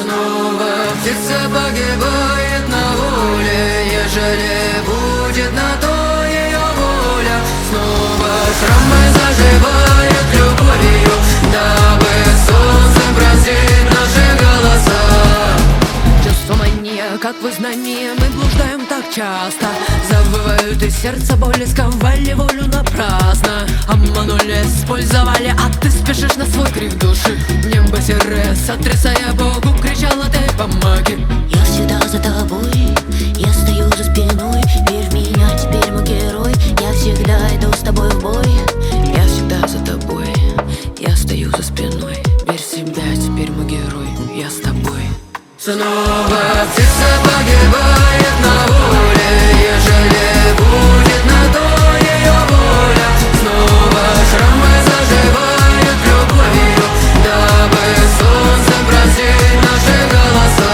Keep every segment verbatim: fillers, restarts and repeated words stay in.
Снова птица погибает на воле, ежели будет на то ее воля. Снова шрамы заживают любовью, дабы солнце бразит наши голоса. Чувство мания, как вызнание, мы блуждаем так часто. Забывают из сердца боли, сковали волю напрасно. Обманули, использовали, а ты спешишь на свой крик души. Небо серое, сотрясая Богу, кричала ты помоги. Я всегда за тобой, я стою за спиной. Верь в меня, теперь мой герой. Я всегда иду с тобой в бой. Я всегда за тобой, я стою за спиной. Верь в себя, теперь мой герой, я с тобой. Снова птица погибает на воле, ежели будет на то ее воля. Снова шрамы заживают любовью, дабы солнце бразит наши голоса.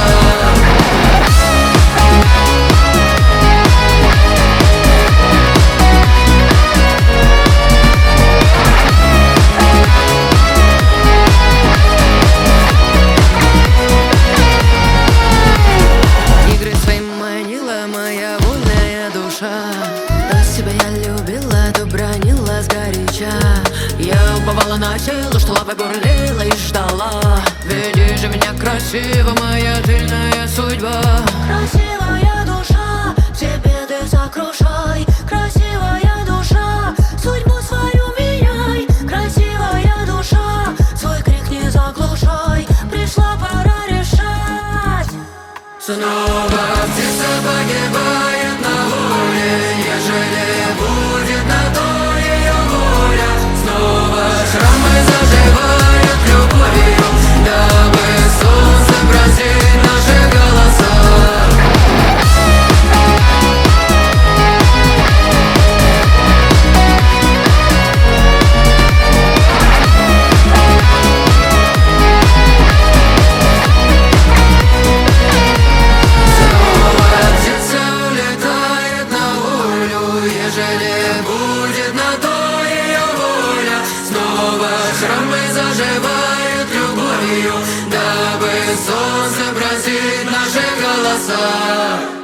Моя вольная душа, то себя я любила, то бронила сгоряча. Я уповала на тело, что лапой бурлила и ждала. Веди же меня красиво, моя тыльная судьба. Красивая душа, тебе ты сокрушай. Красивая душа, судьбу свою меняй. Красивая душа, свой крик не заглушай. Пришла пора решать. Снова птица погибает на воле, ежели будет на то ее воля. Снова шрамы заживают любовью, дабы солнце бразит наши голоса. Ежели будет на то ее воля, снова шрамы заживают любовью, дабы солнце бразит наши голоса.